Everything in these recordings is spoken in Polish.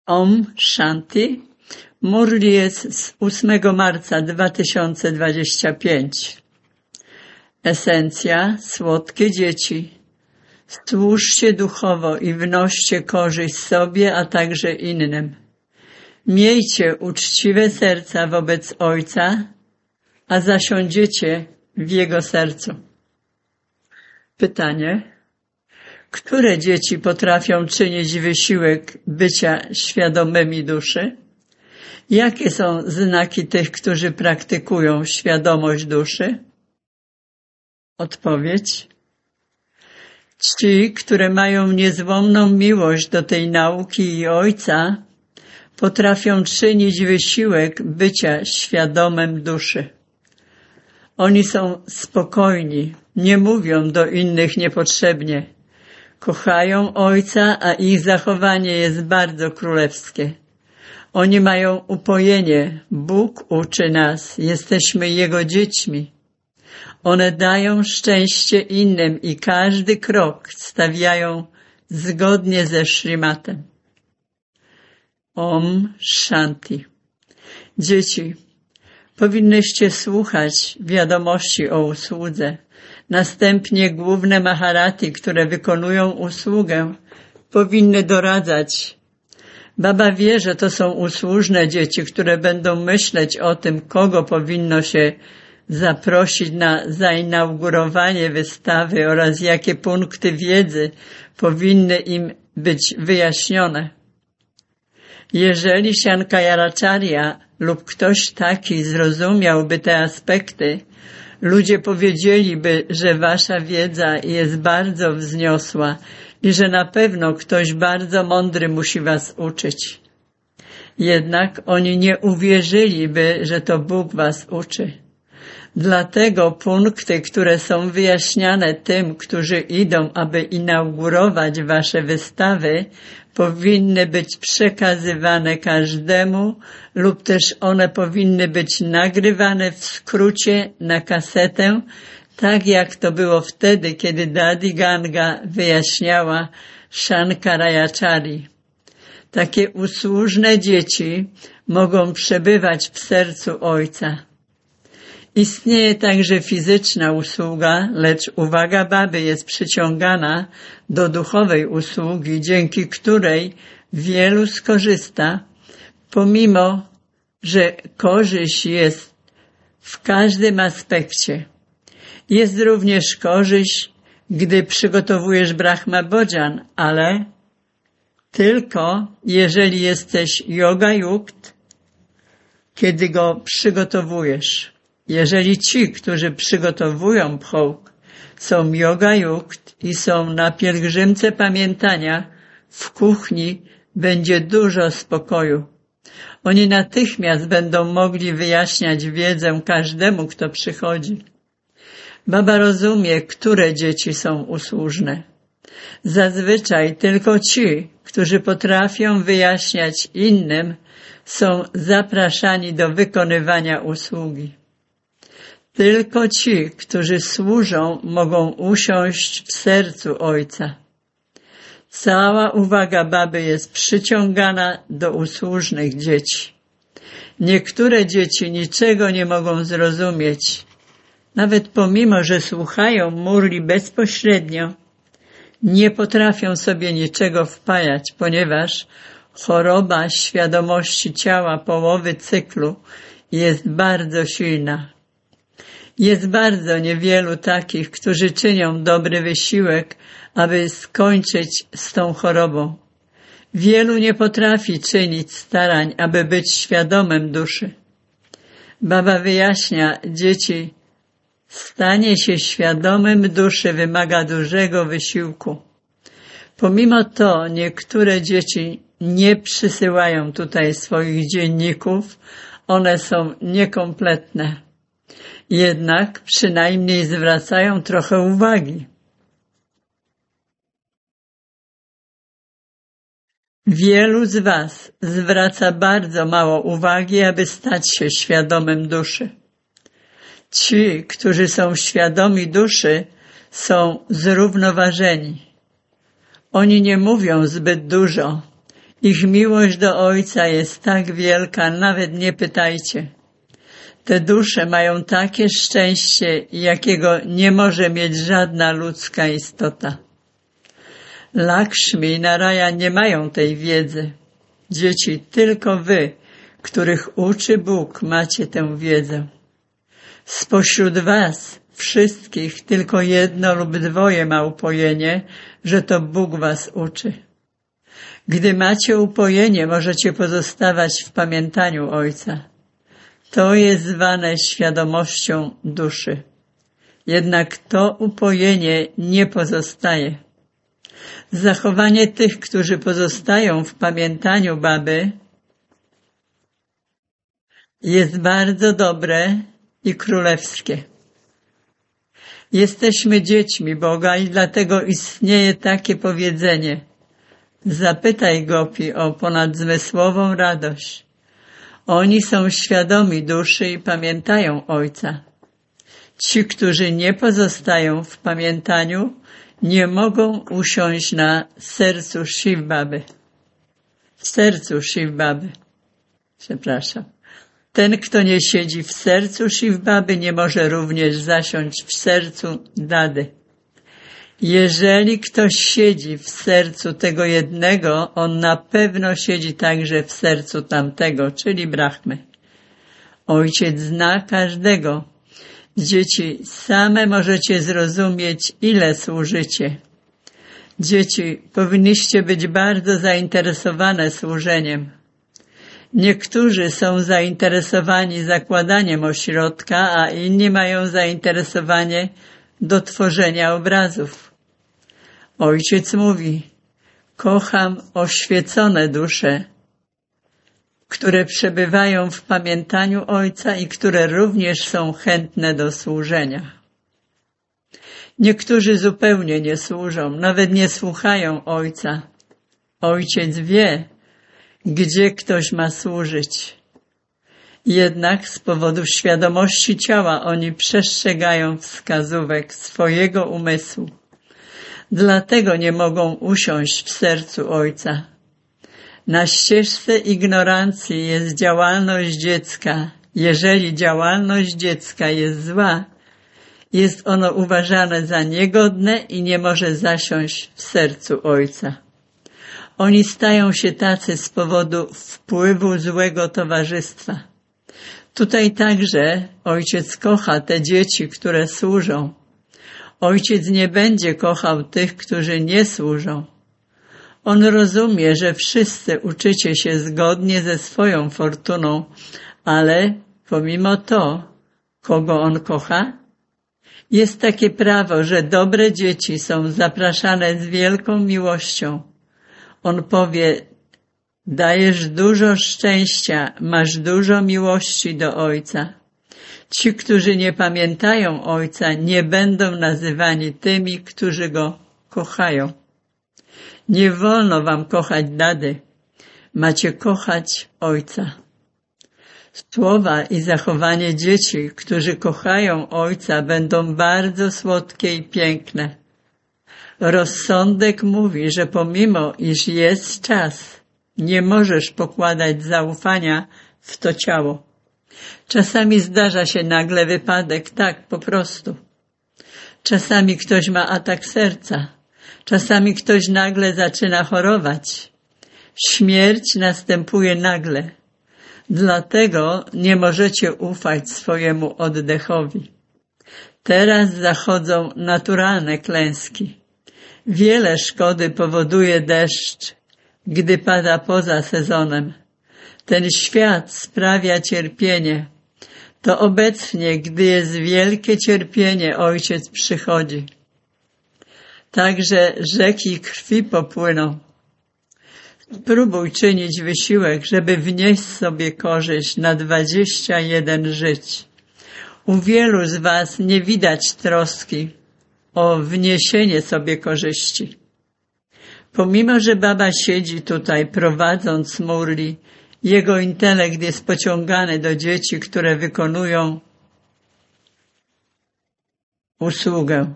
Om Shanti. Murli jest z 8 marca 2025. Esencja. Słodkie dzieci. Służcie duchowo i wnoście korzyść sobie, a także innym. Miejcie uczciwe serca wobec Ojca, a zasiądziecie w Jego sercu. Pytanie. Które dzieci potrafią czynić wysiłek bycia świadomymi duszy? Jakie są znaki tych, którzy praktykują świadomość duszy? Odpowiedź. Ci, które mają niezłomną miłość do tej nauki i Ojca, potrafią czynić wysiłek bycia świadomym duszy. Oni są spokojni, nie mówią do innych niepotrzebnie. Kochają Ojca, a ich zachowanie jest bardzo królewskie. Oni mają upojenie. Bóg uczy nas, jesteśmy Jego dziećmi. One dają szczęście innym i każdy krok stawiają zgodnie ze Śrimatem. Om Shanti. Dzieci, powinnyście słuchać wiadomości o usłudze. Następnie główne Maharati, które wykonują usługę, powinny doradzać. Baba wie, że to są usłużne dzieci, które będą myśleć o tym, kogo powinno się zaprosić na zainaugurowanie wystawy oraz jakie punkty wiedzy powinny im być wyjaśnione. Jeżeli Shankaracharya lub ktoś taki zrozumiałby te aspekty, ludzie powiedzieliby, że wasza wiedza jest bardzo wzniosła i że na pewno ktoś bardzo mądry musi was uczyć. Jednak oni nie uwierzyliby, że to Bóg was uczy. Dlatego punkty, które są wyjaśniane tym, którzy idą, aby inaugurować wasze wystawy, powinny być przekazywane każdemu lub też one powinny być nagrywane w skrócie na kasetę, tak jak to było wtedy, kiedy Dadi Ganga wyjaśniała Shankaracharya. Takie usłużne dzieci mogą przebywać w sercu Ojca. Istnieje także fizyczna usługa, lecz uwaga baby jest przyciągana do duchowej usługi, dzięki której wielu skorzysta, pomimo że korzyść jest w każdym aspekcie. Jest również korzyść, gdy przygotowujesz Brahma Bhojan, ale tylko jeżeli jesteś yoga yukt, kiedy go przygotowujesz. Jeżeli ci, którzy przygotowują bhog, są yoga yukt i są na pielgrzymce pamiętania, w kuchni będzie dużo spokoju. Oni natychmiast będą mogli wyjaśniać wiedzę każdemu, kto przychodzi. Baba rozumie, które dzieci są usłużne. Zazwyczaj tylko ci, którzy potrafią wyjaśniać innym, są zapraszani do wykonywania usługi. Tylko ci, którzy służą, mogą usiąść w sercu Ojca. Cała uwaga baby jest przyciągana do usłużnych dzieci. Niektóre dzieci niczego nie mogą zrozumieć. Nawet pomimo, że słuchają murli bezpośrednio, nie potrafią sobie niczego wpajać, ponieważ choroba świadomości ciała połowy cyklu jest bardzo silna. Jest bardzo niewielu takich, którzy czynią dobry wysiłek, aby skończyć z tą chorobą. Wielu nie potrafi czynić starań, aby być świadomym duszy. Baba wyjaśnia, dzieci, stanie się świadomym duszy wymaga dużego wysiłku. Pomimo to niektóre dzieci nie przysyłają tutaj swoich dzienników, one są niekompletne. Jednak przynajmniej zwracają trochę uwagi. Wielu z was zwraca bardzo mało uwagi, aby stać się świadomym duszy. Ci, którzy są świadomi duszy, są zrównoważeni. Oni nie mówią zbyt dużo Ich miłość do Ojca jest tak wielka, nawet nie pytajcie. Te dusze mają takie szczęście, jakiego nie może mieć żadna ludzka istota. Lakshmi i Naraja nie mają tej wiedzy. Dzieci, tylko wy, których uczy Bóg, macie tę wiedzę. Spośród was wszystkich tylko jedno lub dwoje ma upojenie, że to Bóg was uczy. Gdy macie upojenie, możecie pozostawać w pamiętaniu Ojca. To jest zwane świadomością duszy. Jednak to upojenie nie pozostaje. Zachowanie tych, którzy pozostają w pamiętaniu Baby, jest bardzo dobre i królewskie. Jesteśmy dziećmi Boga i dlatego istnieje takie powiedzenie: zapytaj Gopi o ponadzmysłową radość. Oni są świadomi duszy i pamiętają Ojca. Ci, którzy nie pozostają w pamiętaniu, nie mogą usiąść na sercu Shiv Baby. W sercu Shiv Baby. Przepraszam. Ten, kto nie siedzi w sercu Shiv Baby, nie może również zasiąść w sercu Dady. Jeżeli ktoś siedzi w sercu tego jednego, on na pewno siedzi także w sercu tamtego, czyli Brahmy. Ojciec zna każdego. Dzieci, same możecie zrozumieć, ile służycie. Dzieci, powinniście być bardzo zainteresowane służeniem. Niektórzy są zainteresowani zakładaniem ośrodka, a inni mają zainteresowanie do tworzenia obrazów. Ojciec mówi: kocham oświecone dusze, które przebywają w pamiętaniu Ojca i które również są chętne do służenia. Niektórzy zupełnie nie służą, nawet nie słuchają Ojca. Ojciec wie, gdzie ktoś ma służyć. Jednak z powodu świadomości ciała oni przestrzegają wskazówek swojego umysłu. Dlatego nie mogą usiąść w sercu Ojca. Na ścieżce ignorancji jest działalność dziecka. Jeżeli działalność dziecka jest zła, jest ono uważane za niegodne i nie może zasiąść w sercu Ojca. Oni stają się tacy z powodu wpływu złego towarzystwa. Tutaj także Ojciec kocha te dzieci, które służą. Ojciec nie będzie kochał tych, którzy nie służą. On rozumie, że wszyscy uczycie się zgodnie ze swoją fortuną, ale pomimo to, kogo On kocha? Jest takie prawo, że dobre dzieci są zapraszane z wielką miłością. On powie: dajesz dużo szczęścia, masz dużo miłości do Ojca. Ci, którzy nie pamiętają Ojca, nie będą nazywani tymi, którzy Go kochają. Nie wolno wam kochać Dady. Macie kochać Ojca. Słowa i zachowanie dzieci, którzy kochają Ojca, będą bardzo słodkie i piękne. Rozsądek mówi, że pomimo iż jest czas, nie możesz pokładać zaufania w to ciało. Czasami zdarza się nagle wypadek, tak po prostu. Czasami ktoś ma atak serca. Czasami ktoś nagle zaczyna chorować. Śmierć następuje nagle. Dlatego nie możecie ufać swojemu oddechowi. Teraz zachodzą naturalne klęski. Wiele szkody powoduje deszcz, gdy pada poza sezonem. Ten świat sprawia cierpienie. To obecnie, gdy jest wielkie cierpienie, Ojciec przychodzi. Także rzeki krwi popłyną. Spróbuj czynić wysiłek, żeby wnieść sobie korzyść na 21 żyć. U wielu z was nie widać troski o wniesienie sobie korzyści. Pomimo, że Baba siedzi tutaj prowadząc murli, jego intelekt jest pociągany do dzieci, które wykonują usługę.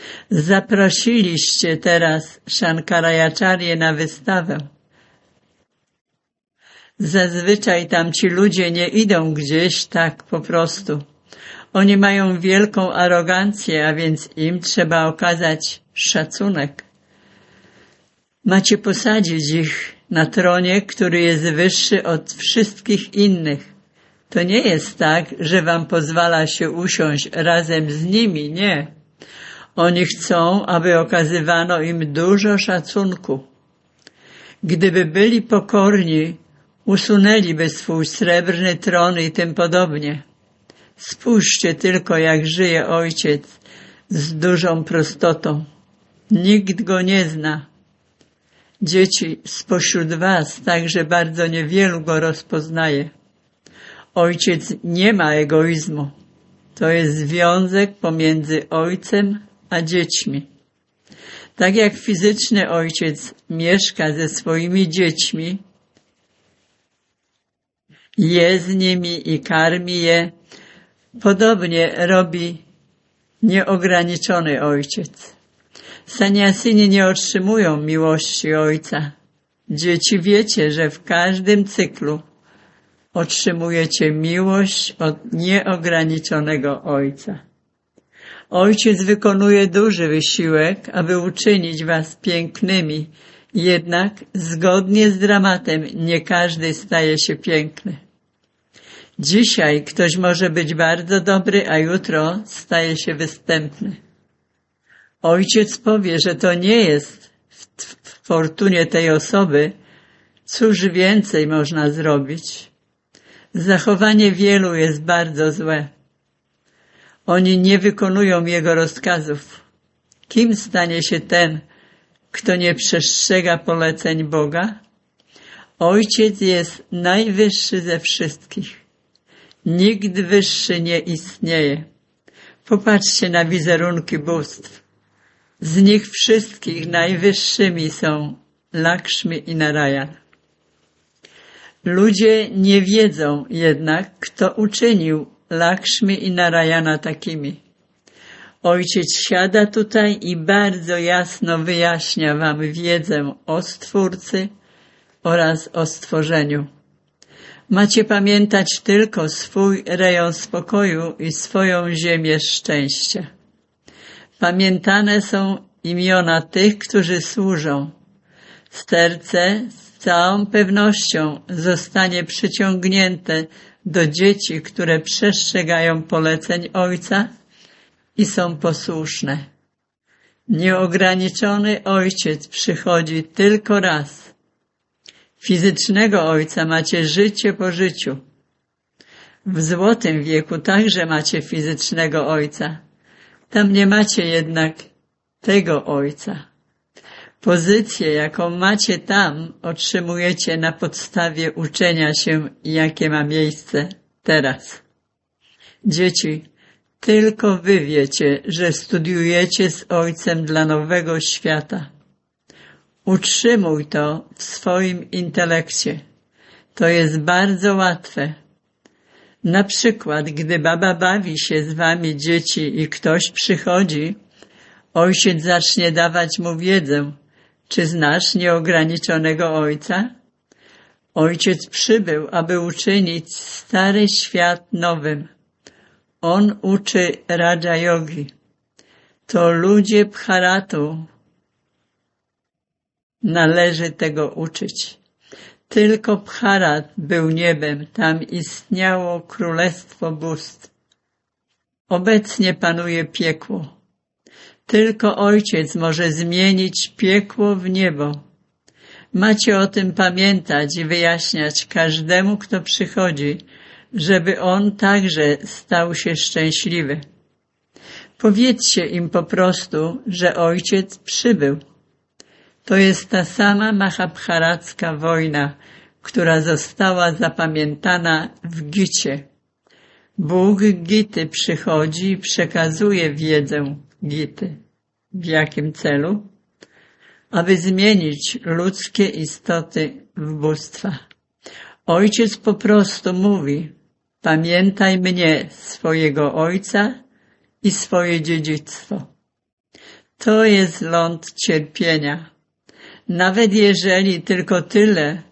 Zaprosiliście teraz Shankaracharya na wystawę. Zazwyczaj tamci ludzie nie idą gdzieś tak po prostu. Oni mają wielką arogancję, a więc im trzeba okazać szacunek. Macie posadzić ich na tronie, który jest wyższy od wszystkich innych. To nie jest tak, że wam pozwala się usiąść razem z nimi, nie. Oni chcą, aby okazywano im dużo szacunku. Gdyby byli pokorni, usunęliby swój srebrny tron i tym podobnie. Spójrzcie tylko, jak żyje Ojciec z dużą prostotą. Nikt go nie zna. Dzieci, spośród was także bardzo niewielu go rozpoznaje. Ojciec nie ma egoizmu. To jest związek pomiędzy ojcem a dziećmi. Tak jak fizyczny ojciec mieszka ze swoimi dziećmi, je z nimi i karmi je, podobnie robi nieograniczony ojciec. Saniasyni nie otrzymują miłości ojca. Dzieci, wiecie, że w każdym cyklu otrzymujecie miłość od nieograniczonego ojca. Ojciec wykonuje duży wysiłek, aby uczynić was pięknymi, jednak zgodnie z dramatem nie każdy staje się piękny. Dzisiaj ktoś może być bardzo dobry, a jutro staje się występny. Ojciec powie, że to nie jest w fortunie tej osoby, cóż więcej można zrobić. Zachowanie wielu jest bardzo złe. Oni nie wykonują jego rozkazów. Kim stanie się ten, kto nie przestrzega poleceń Boga? Ojciec jest najwyższy ze wszystkich. Nikt wyższy nie istnieje. Popatrzcie na wizerunki bóstw. Z nich wszystkich najwyższymi są Lakshmi i Narayan. Ludzie nie wiedzą jednak, kto uczynił Lakshmi i Narayana takimi. Ojciec siada tutaj i bardzo jasno wyjaśnia wam wiedzę o Stwórcy oraz o stworzeniu. Macie pamiętać tylko swój rejon spokoju i swoją ziemię szczęścia. Pamiętane są imiona tych, którzy służą. Serce z całą pewnością zostanie przyciągnięte do dzieci, które przestrzegają poleceń Ojca i są posłuszne. Nieograniczony Ojciec przychodzi tylko raz. Fizycznego Ojca macie życie po życiu. W złotym wieku także macie fizycznego Ojca. Tam nie macie jednak tego Ojca. Pozycję, jaką macie tam, otrzymujecie na podstawie uczenia się, jakie ma miejsce teraz. Dzieci, tylko wy wiecie, że studiujecie z Ojcem dla nowego świata. Utrzymuj to w swoim intelekcie. To jest bardzo łatwe. Na przykład, gdy baba bawi się z wami, dzieci, i ktoś przychodzi, Ojciec zacznie dawać mu wiedzę. Czy znasz nieograniczonego Ojca? Ojciec przybył, aby uczynić stary świat nowym. On uczy Raja Yogi. To ludzie Bharatu należy tego uczyć. Tylko Bharat był niebem, tam istniało królestwo bóstw. Obecnie panuje piekło. Tylko Ojciec może zmienić piekło w niebo. Macie o tym pamiętać i wyjaśniać każdemu, kto przychodzi, żeby on także stał się szczęśliwy. Powiedzcie im po prostu, że Ojciec przybył. To jest ta sama mahabharacka wojna, która została zapamiętana w Gicie. Bóg Gity przychodzi i przekazuje wiedzę Gity. W jakim celu? Aby zmienić ludzkie istoty w bóstwa. Ojciec po prostu mówi: pamiętaj mnie, swojego Ojca i swoje dziedzictwo. To jest ląd cierpienia. Nawet jeżeli tylko tyle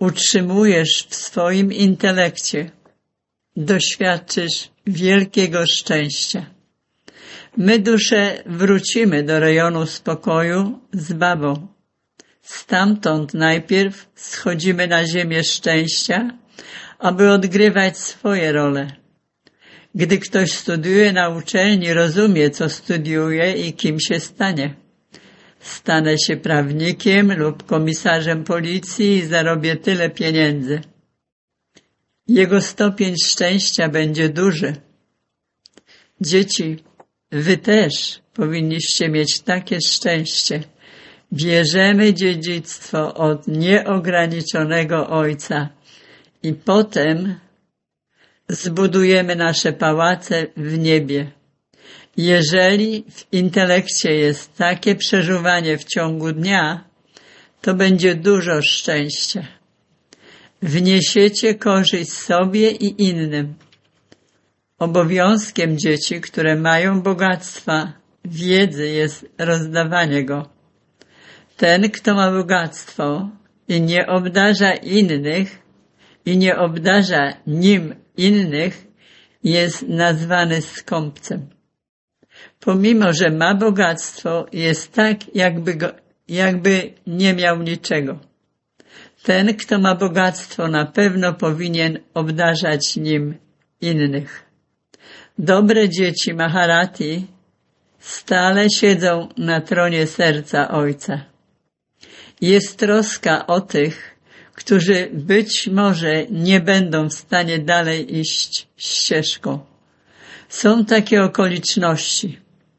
utrzymujesz w swoim intelekcie, doświadczysz wielkiego szczęścia. My, dusze, wrócimy do rejonu spokoju z babą. Stamtąd najpierw schodzimy na ziemię szczęścia, aby odgrywać swoje role. Gdy ktoś studiuje na uczelni, rozumie, co studiuje i kim się stanie. Stanę się prawnikiem lub komisarzem policji i zarobię tyle pieniędzy. Jego stopień szczęścia będzie duży. Dzieci, wy też powinniście mieć takie szczęście. Bierzemy dziedzictwo od nieograniczonego Ojca i potem zbudujemy nasze pałace w niebie. Jeżeli w intelekcie jest takie przeżuwanie w ciągu dnia, to będzie dużo szczęścia. Wniesiecie korzyść sobie i innym. Obowiązkiem dzieci, które mają bogactwa wiedzy, jest rozdawanie go. Ten, kto ma bogactwo i nie obdarza innych, i nie obdarza nim innych, jest nazwany skąpcem. Pomimo, że ma bogactwo, jest tak, jakby nie miał niczego. Ten, kto ma bogactwo, na pewno powinien obdarzać nim innych. Dobre dzieci Maharati stale siedzą na tronie serca Ojca. Jest troska o tych, którzy być może nie będą w stanie dalej iść ścieżką. Są takie okoliczności.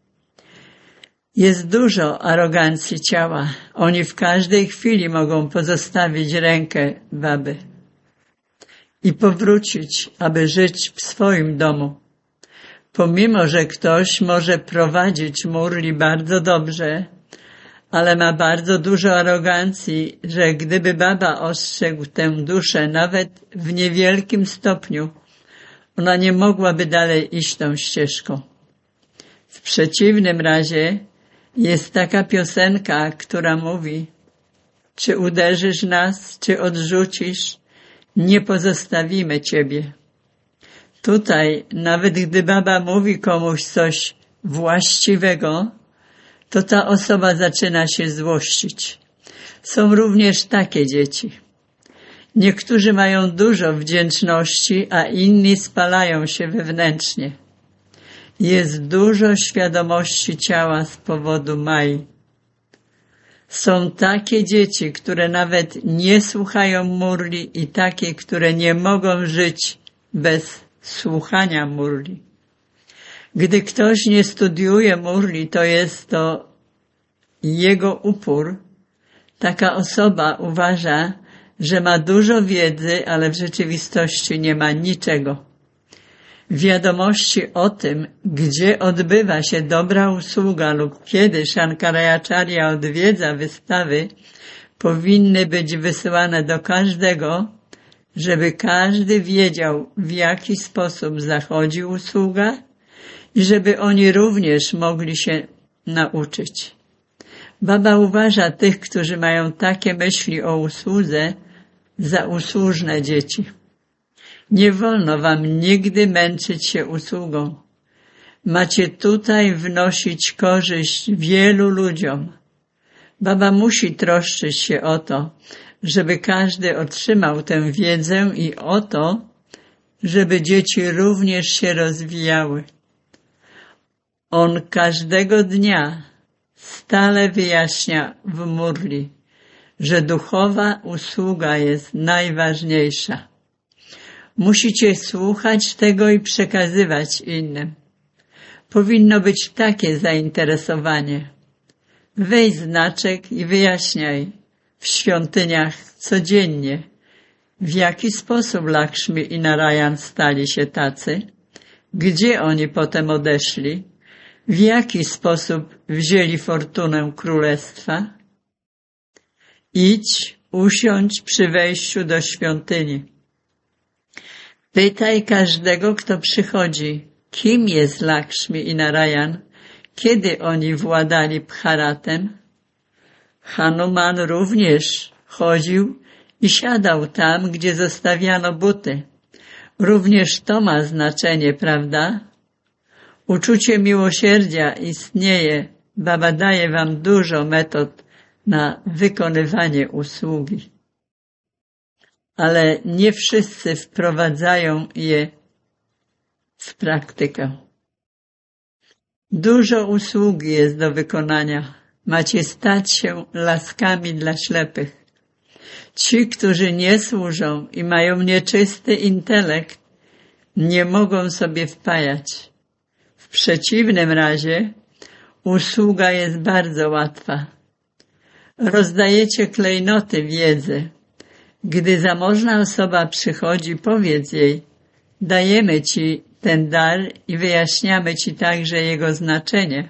Jest dużo arogancji ciała. Oni w każdej chwili mogą pozostawić rękę baby i powrócić, aby żyć w swoim domu. Pomimo, że ktoś może prowadzić murli bardzo dobrze, ale ma bardzo dużo arogancji, że gdyby baba ostrzegł tę duszę nawet w niewielkim stopniu, ona nie mogłaby dalej iść tą ścieżką. W przeciwnym razie jest taka piosenka, która mówi: czy uderzysz nas, czy odrzucisz, nie pozostawimy ciebie. Tutaj, nawet gdy baba mówi komuś coś właściwego, to ta osoba zaczyna się złościć. Są również takie dzieci. Niektórzy mają dużo wdzięczności, a inni spalają się wewnętrznie. Jest dużo świadomości ciała z powodu Mai. Są takie dzieci, które nawet nie słuchają murli i takie, które nie mogą żyć bez słuchania murli. Gdy ktoś nie studiuje murli, to jest to jego upór. Taka osoba uważa, że ma dużo wiedzy, ale w rzeczywistości nie ma niczego. Wiadomości o tym, gdzie odbywa się dobra usługa lub kiedy Shankaracharya odwiedza wystawy, powinny być wysyłane do każdego, żeby każdy wiedział, w jaki sposób zachodzi usługa i żeby oni również mogli się nauczyć. Baba uważa tych, którzy mają takie myśli o usłudze, za usłużne dzieci. Nie wolno wam nigdy męczyć się usługą. Macie tutaj wnosić korzyść wielu ludziom. Baba musi troszczyć się o to, żeby każdy otrzymał tę wiedzę i o to, żeby dzieci również się rozwijały. On każdego dnia stale wyjaśnia w murli, że duchowa usługa jest najważniejsza. Musicie słuchać tego i przekazywać innym. Powinno być takie zainteresowanie. Weź znaczek i wyjaśniaj w świątyniach codziennie, w jaki sposób Lakshmi i Narayan stali się tacy, gdzie oni potem odeszli, w jaki sposób wzięli fortunę królestwa. Idź, usiądź przy wejściu do świątyni. Pytaj każdego, kto przychodzi, kim jest Lakshmi i Narayan, kiedy oni władali Bharatem. Hanuman również chodził i siadał tam, gdzie zostawiano buty. Również to ma znaczenie, prawda? Uczucie miłosierdzia istnieje. Baba daje wam dużo metod na wykonywanie usługi. Ale nie wszyscy wprowadzają je w praktykę. Dużo usługi jest do wykonania. Macie stać się laskami dla ślepych. Ci, którzy nie służą i mają nieczysty intelekt, nie mogą sobie wpajać. W przeciwnym razie usługa jest bardzo łatwa. Rozdajecie klejnoty wiedzy. Gdy zamożna osoba przychodzi, powiedz jej: dajemy ci ten dar i wyjaśniamy ci także jego znaczenie.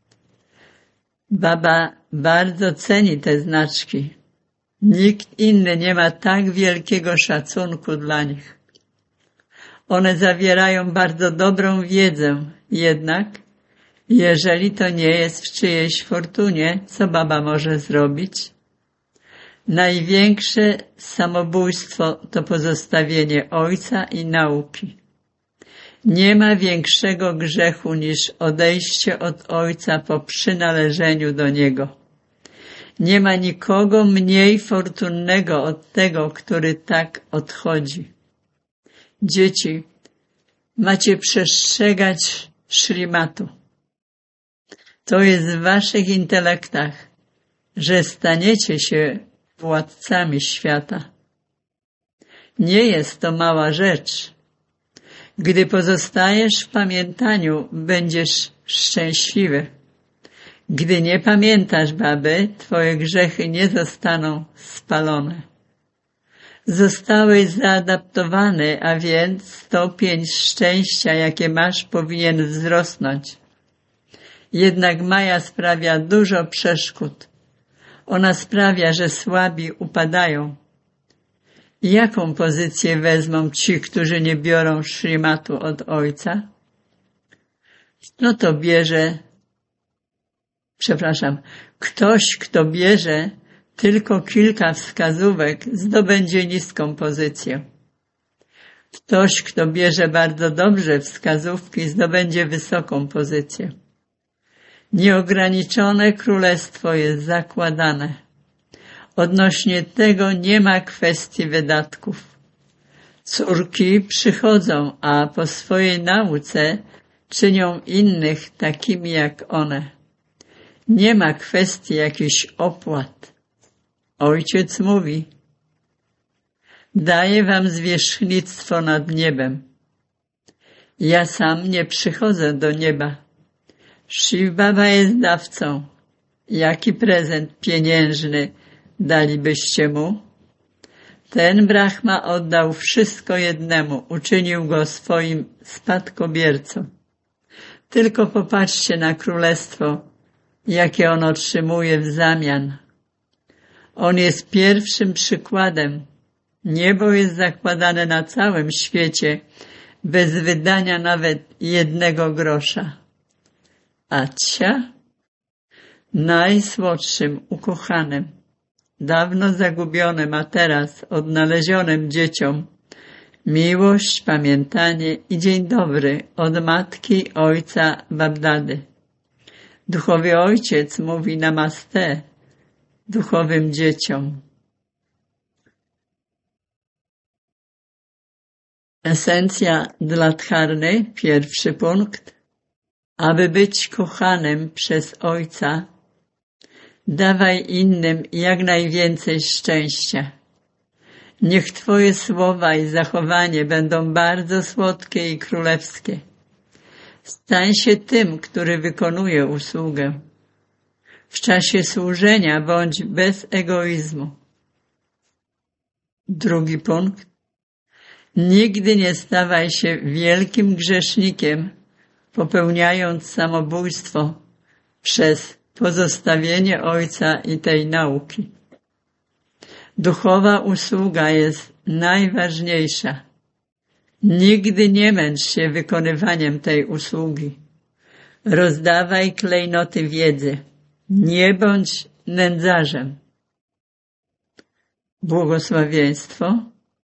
Baba bardzo ceni te znaczki. Nikt inny nie ma tak wielkiego szacunku dla nich. One zawierają bardzo dobrą wiedzę, jednak jeżeli to nie jest w czyjejś fortunie, co baba może zrobić? Największe samobójstwo to pozostawienie ojca i nauki. Nie ma większego grzechu niż odejście od ojca po przynależeniu do niego. Nie ma nikogo mniej fortunnego od tego, który tak odchodzi. Dzieci, macie przestrzegać Śrimatu. To jest w waszych intelektach, że staniecie się władcami świata. Nie jest to mała rzecz. Gdy pozostajesz w pamiętaniu, będziesz szczęśliwy. Gdy nie pamiętasz baby, twoje grzechy nie zostaną spalone. Zostałeś zaadaptowany, a więc stopień szczęścia, jakie masz, powinien wzrosnąć. Jednak Maja sprawia dużo przeszkód. Ona sprawia, że słabi upadają. Jaką pozycję wezmą ci, którzy nie biorą Śrimatu od ojca? Ktoś, kto bierze tylko kilka wskazówek, zdobędzie niską pozycję. Ktoś, kto bierze bardzo dobrze wskazówki, zdobędzie wysoką pozycję. Nieograniczone królestwo jest zakładane. Odnośnie tego nie ma kwestii wydatków. Córki przychodzą, a po swojej nauce czynią innych takimi jak one. Nie ma kwestii jakichś opłat. Ojciec mówi: daję wam zwierzchnictwo nad niebem. Ja sam nie przychodzę do nieba. Shiv Baba jest dawcą. Jaki prezent pieniężny dalibyście mu? Ten Brahma oddał wszystko jednemu, uczynił go swoim spadkobiercą. Tylko popatrzcie na królestwo, jakie on otrzymuje w zamian. On jest pierwszym przykładem. Niebo jest zakładane na całym świecie, bez wydania nawet 1 grosza. Acia, najsłodszym, ukochanym, dawno zagubionym, a teraz odnalezionym dzieciom, miłość, pamiętanie i dzień dobry od matki, ojca, Babdady. Duchowy ojciec mówi namaste duchowym dzieciom. Esencja dla Dharny, 1. punkt. Aby być kochanym przez Ojca, dawaj innym jak najwięcej szczęścia. Niech Twoje słowa i zachowanie będą bardzo słodkie i królewskie. Stań się tym, który wykonuje usługę. W czasie służenia bądź bez egoizmu. 2. punkt. Nigdy nie stawaj się wielkim grzesznikiem, popełniając samobójstwo przez pozostawienie Ojca i tej nauki. Duchowa usługa jest najważniejsza. Nigdy nie męcz się wykonywaniem tej usługi. Rozdawaj klejnoty wiedzy. Nie bądź nędzarzem. błogosławieństwo.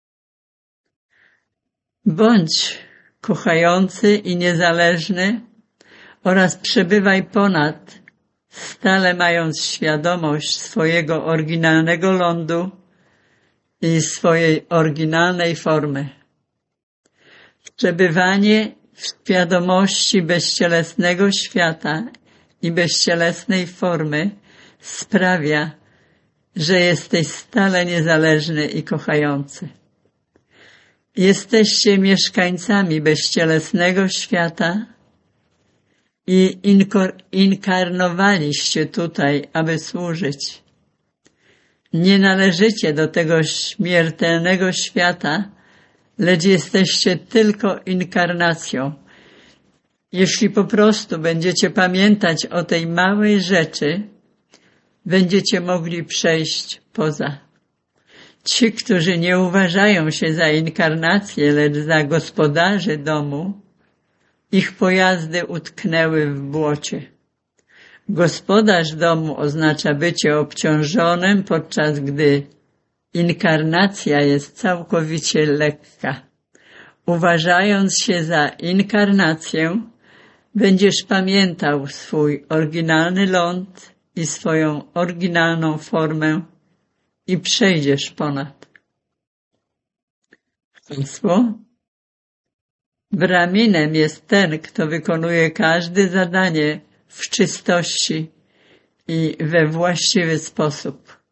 Bądź kochający i niezależny oraz przebywaj ponad, stale mając świadomość swojego oryginalnego lądu i swojej oryginalnej formy. Przebywanie w świadomości bezcielesnego świata i bezcielesnej formy sprawia, że jesteś stale niezależny i kochający. Jesteście mieszkańcami bezcielesnego świata i inkarnowaliście tutaj, aby służyć. Nie należycie do tego śmiertelnego świata, lecz jesteście tylko inkarnacją. Jeśli po prostu będziecie pamiętać o tej małej rzeczy, będziecie mogli przejść poza. Ci, którzy nie uważają się za inkarnację, lecz za gospodarzy domu, ich pojazdy utknęły w błocie. Gospodarz domu oznacza bycie obciążonym, podczas gdy inkarnacja jest całkowicie lekka. Uważając się za inkarnację, będziesz pamiętał swój oryginalny ląd i swoją oryginalną formę i przejdziesz ponad. Hasło. Braminem jest ten, kto wykonuje każde zadanie w czystości i we właściwy sposób.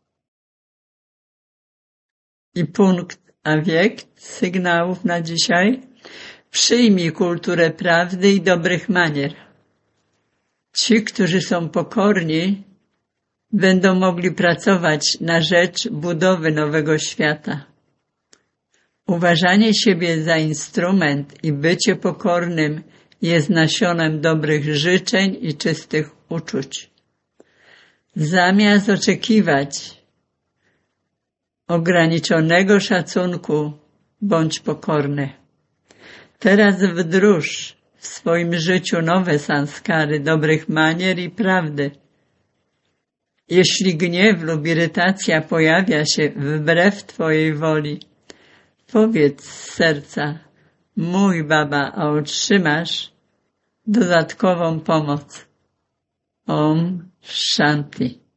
I punkt a wiekt sygnałów na dzisiaj. Przyjmij kulturę prawdy i dobrych manier. Ci, którzy są pokorni, będą mogli pracować na rzecz budowy nowego świata. Uważanie siebie za instrument i bycie pokornym jest nasionem dobrych życzeń i czystych uczuć. Zamiast oczekiwać ograniczonego szacunku, bądź pokorny. Teraz wdróż w swoim życiu nowe sanskary dobrych manier i prawdy. Jeśli gniew lub irytacja pojawia się wbrew Twojej woli, powiedz z serca, mój Baba, a otrzymasz dodatkową pomoc. Om Shanti.